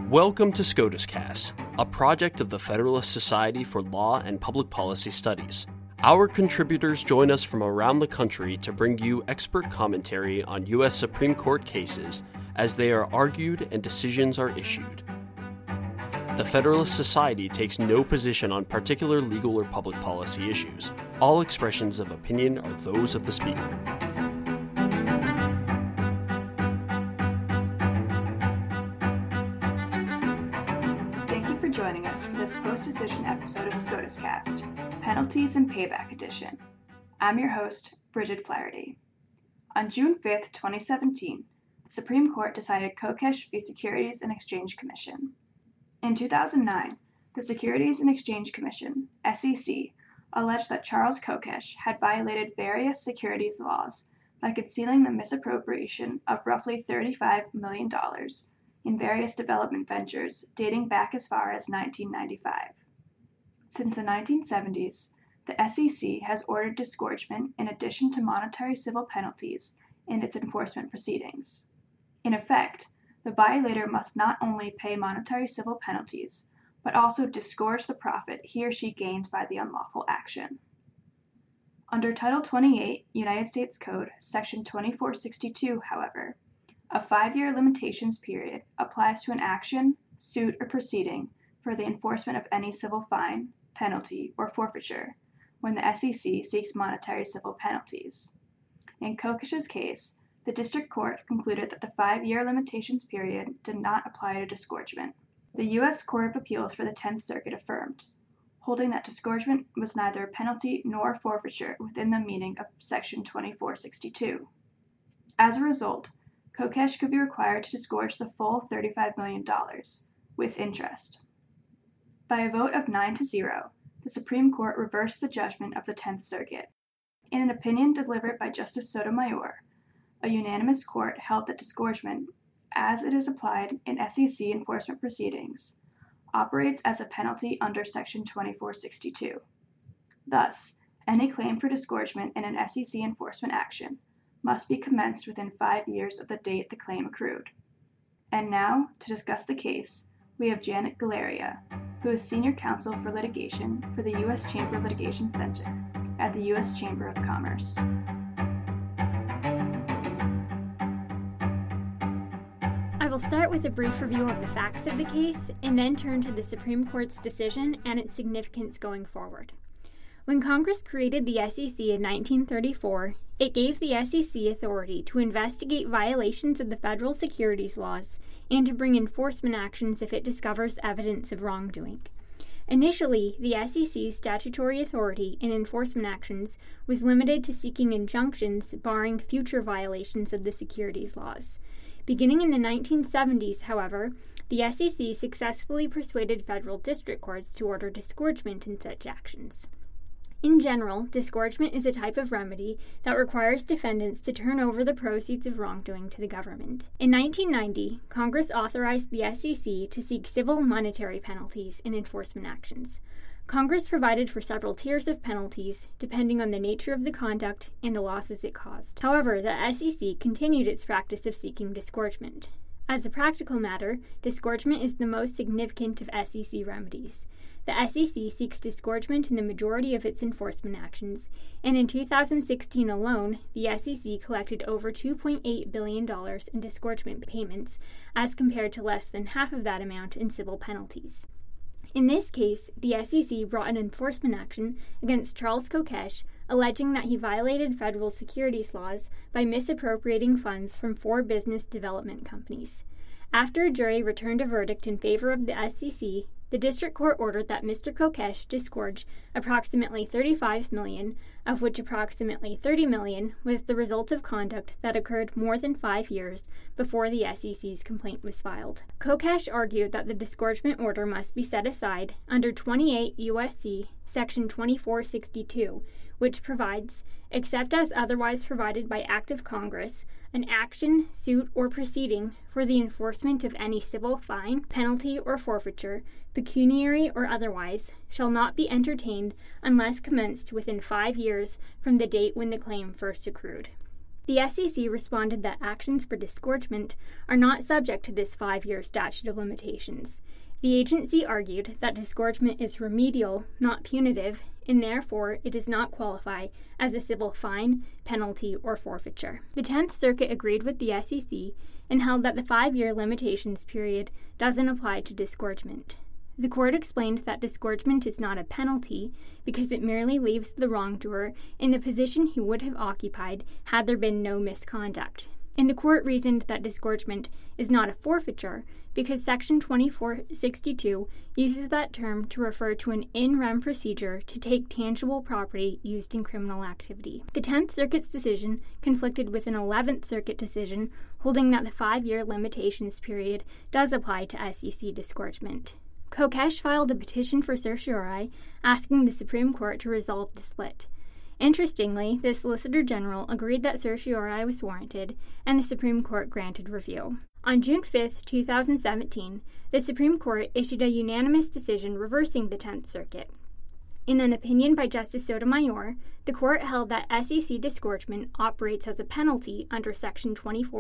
Welcome to SCOTUScast, a project of the Federalist Society for Law and Public Policy Studies. Our contributors join us from around the country to bring you expert commentary on U.S. Supreme Court cases as they are argued and decisions are issued. The Federalist Society takes no position on particular legal or public policy issues. All expressions of opinion are those of the speaker. Joining us for this post-decision episode of SCOTUScast, Penalties and Payback Edition. I'm your host, Bridget Flaherty. On June 5th, 2017, the Supreme Court decided Kokesh v. Securities and Exchange Commission. In 2009, the Securities and Exchange Commission, SEC, alleged that Charles Kokesh had violated various securities laws by concealing the misappropriation of roughly $35 million in various development ventures dating back as far as 1995. Since the 1970s, the SEC has ordered disgorgement in addition to monetary civil penalties in its enforcement proceedings. In effect, the violator must not only pay monetary civil penalties, but also disgorge the profit he or she gained by the unlawful action. Under Title 28 United States Code, Section 2462, however, a 5-year limitations period applies to an action, suit, or proceeding for the enforcement of any civil fine, penalty, or forfeiture when the SEC seeks monetary civil penalties. In Kokesh's case, the district court concluded that the 5-year limitations period did not apply to disgorgement. The U.S. Court of Appeals for the 10th Circuit affirmed, holding that disgorgement was neither a penalty nor forfeiture within the meaning of Section 2462. As a result, Kokesh could be required to disgorge the full $35 million, with interest. By a vote of 9-0, the Supreme Court reversed the judgment of the 10th Circuit. In an opinion delivered by Justice Sotomayor, a unanimous court held that disgorgement, as it is applied in SEC enforcement proceedings, operates as a penalty under Section 2462. Thus, any claim for disgorgement in an SEC enforcement action must be commenced within 5 years of the date the claim accrued. And now, to discuss the case, we have Janet Galeria, who is Senior Counsel for Litigation for the U.S. Chamber Litigation Center at the U.S. Chamber of Commerce. I will start with a brief review of the facts of the case and then turn to the Supreme Court's decision and its significance going forward. When Congress created the SEC in 1934, it gave the SEC authority to investigate violations of the federal securities laws and to bring enforcement actions if it discovers evidence of wrongdoing. Initially, the SEC's statutory authority in enforcement actions was limited to seeking injunctions barring future violations of the securities laws. Beginning in the 1970s, however, the SEC successfully persuaded federal district courts to order disgorgement in such actions. In general, disgorgement is a type of remedy that requires defendants to turn over the proceeds of wrongdoing to the government. In 1990, Congress authorized the SEC to seek civil monetary penalties in enforcement actions. Congress provided for several tiers of penalties, depending on the nature of the conduct and the losses it caused. However, the SEC continued its practice of seeking disgorgement. As a practical matter, disgorgement is the most significant of SEC remedies. The SEC seeks disgorgement in the majority of its enforcement actions, and in 2016 alone, the SEC collected over $2.8 billion in disgorgement payments, as compared to less than half of that amount in civil penalties. In this case, the SEC brought an enforcement action against Charles Kokesh, alleging that he violated federal securities laws by misappropriating funds from 4 business development companies. After a jury returned a verdict in favor of the SEC, the district court ordered that Mr. Kokesh disgorge approximately $35 million, of which approximately $30 million was the result of conduct that occurred more than 5 years before the SEC's complaint was filed. Kokesh argued that the disgorgement order must be set aside under 28 U.S.C. Section 2462, which provides, except as otherwise provided by Act of Congress, an action, suit, or proceeding for the enforcement of any civil fine, penalty, or forfeiture, pecuniary or otherwise, shall not be entertained unless commenced within 5 years from the date when the claim first accrued. The SEC responded that actions for disgorgement are not subject to this 5-year statute of limitations. The agency argued that disgorgement is remedial, not punitive, and therefore it does not qualify as a civil fine, penalty, or forfeiture. The 10th Circuit agreed with the SEC and held that the 5-year limitations period doesn't apply to disgorgement. The court explained that disgorgement is not a penalty because it merely leaves the wrongdoer in the position he would have occupied had there been no misconduct. And the court reasoned that disgorgement is not a forfeiture because Section 2462 uses that term to refer to an in rem procedure to take tangible property used in criminal activity. The 10th Circuit's decision conflicted with an 11th Circuit decision holding that the 5-year limitations period does apply to SEC disgorgement. Kokesh filed a petition for certiorari asking the Supreme Court to resolve the split. Interestingly, the Solicitor General agreed that certiorari was warranted, and the Supreme Court granted review. On June 5, 2017, the Supreme Court issued a unanimous decision reversing the 10th Circuit. In an opinion by Justice Sotomayor, the court held that SEC disgorgement operates as a penalty under Section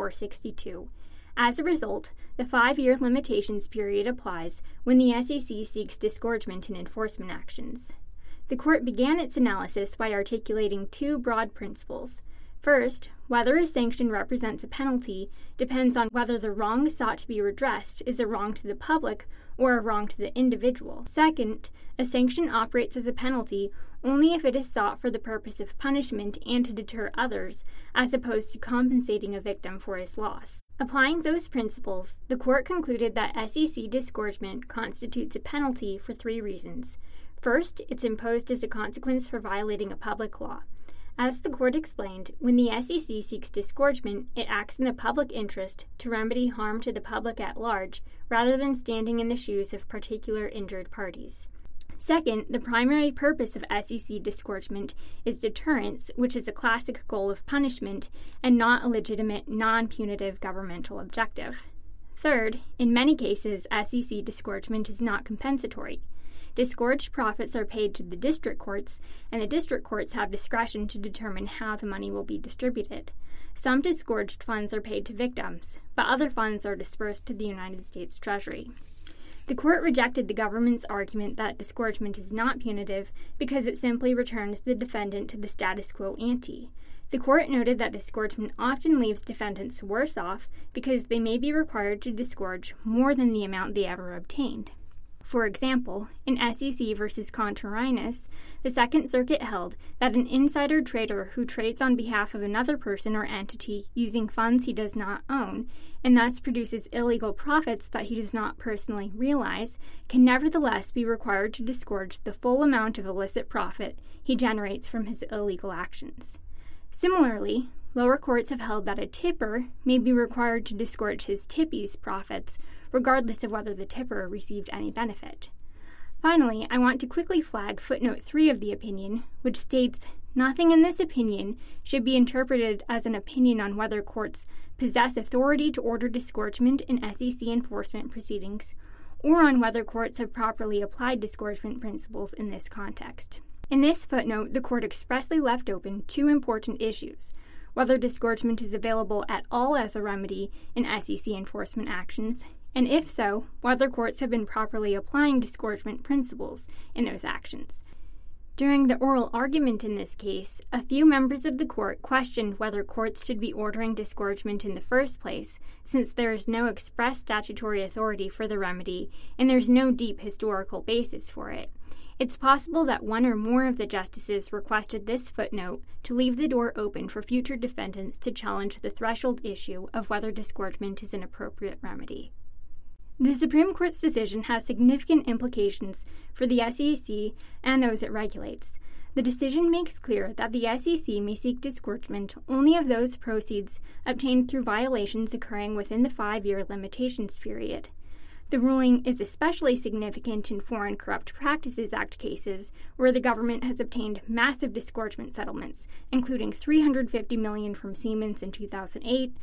2462. As a result, the 5-year limitations period applies when the SEC seeks disgorgement in enforcement actions. The court began its analysis by articulating 2 broad principles. First, whether a sanction represents a penalty depends on whether the wrong sought to be redressed is a wrong to the public or a wrong to the individual. Second, a sanction operates as a penalty only if it is sought for the purpose of punishment and to deter others, as opposed to compensating a victim for his loss. Applying those principles, the court concluded that SEC disgorgement constitutes a penalty for 3 reasons. First, it's imposed as a consequence for violating a public law. As the court explained, when the SEC seeks disgorgement, it acts in the public interest to remedy harm to the public at large, rather than standing in the shoes of particular injured parties. Second, the primary purpose of SEC disgorgement is deterrence, which is a classic goal of punishment and not a legitimate, non-punitive governmental objective. Third, in many cases, SEC disgorgement is not compensatory. Disgorged profits are paid to the district courts, and the district courts have discretion to determine how the money will be distributed. Some disgorged funds are paid to victims, but other funds are dispersed to the United States Treasury. The court rejected the government's argument that disgorgement is not punitive because it simply returns the defendant to the status quo ante. The court noted that disgorgement often leaves defendants worse off because they may be required to disgorge more than the amount they ever obtained. For example, in SEC v. Contreras, the Second Circuit held that an insider trader who trades on behalf of another person or entity using funds he does not own, and thus produces illegal profits that he does not personally realize, can nevertheless be required to disgorge the full amount of illicit profit he generates from his illegal actions. Similarly, lower courts have held that a tipper may be required to disgorge his tippie's profits, regardless of whether the tipper received any benefit. Finally, I want to quickly flag footnote 3 of the opinion, which states, "Nothing in this opinion should be interpreted as an opinion on whether courts possess authority to order disgorgement in SEC enforcement proceedings, or on whether courts have properly applied disgorgement principles in this context." In this footnote, the court expressly left open 2 important issues: whether disgorgement is available at all as a remedy in SEC enforcement actions, and if so, whether courts have been properly applying disgorgement principles in those actions. During the oral argument in this case, a few members of the court questioned whether courts should be ordering disgorgement in the first place, since there is no express statutory authority for the remedy and there's no deep historical basis for it. It's possible that one or more of the justices requested this footnote to leave the door open for future defendants to challenge the threshold issue of whether disgorgement is an appropriate remedy. The Supreme Court's decision has significant implications for the SEC and those it regulates. The decision makes clear that the SEC may seek disgorgement only of those proceeds obtained through violations occurring within the 5-year limitations period. The ruling is especially significant in Foreign Corrupt Practices Act cases where the government has obtained massive disgorgement settlements, including $350 million from Siemens in 2008,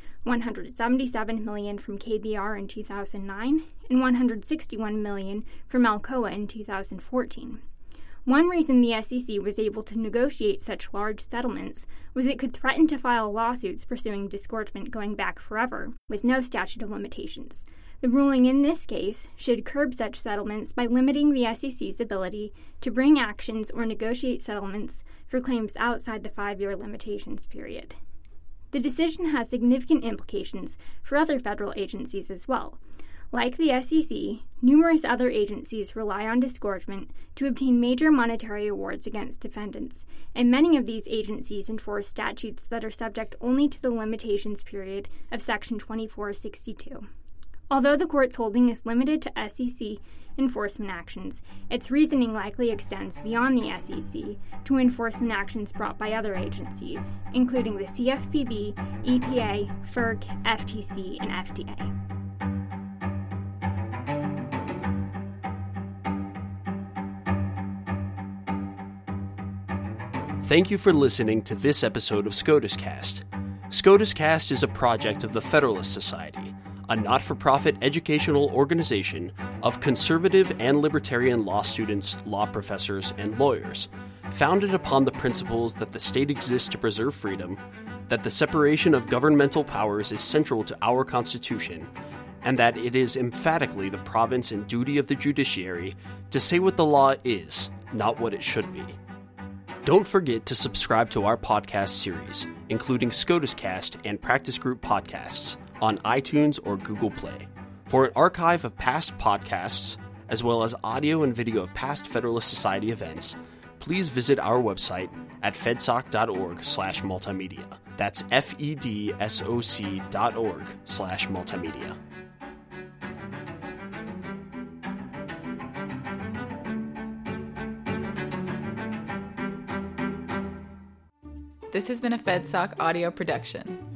$177 million from KBR in 2009, and $161 million from Alcoa in 2014. One reason the SEC was able to negotiate such large settlements was it could threaten to file lawsuits pursuing disgorgement going back forever, with no statute of limitations. The ruling in this case should curb such settlements by limiting the SEC's ability to bring actions or negotiate settlements for claims outside the 5-year limitations period. The decision has significant implications for other federal agencies as well. Like the SEC, numerous other agencies rely on disgorgement to obtain major monetary awards against defendants, and many of these agencies enforce statutes that are subject only to the limitations period of Section 2462. Although the court's holding is limited to SEC enforcement actions, its reasoning likely extends beyond the SEC to enforcement actions brought by other agencies, including the CFPB, EPA, FERC, FTC, and FDA. Thank you for listening to this episode of SCOTUS Cast. SCOTUS Cast is a project of the Federalist Society, a not-for-profit educational organization of conservative and libertarian law students, law professors, and lawyers, founded upon the principles that the state exists to preserve freedom, that the separation of governmental powers is central to our Constitution, and that it is emphatically the province and duty of the judiciary to say what the law is, not what it should be. Don't forget to subscribe to our podcast series, including SCOTUS Cast and Practice Group podcasts, on iTunes or Google Play. For an archive of past podcasts, as well as audio and video of past Federalist Society events, please visit our website at fedsoc.org/multimedia. That's fedsoc.org/multimedia. This has been a FedSoc audio production.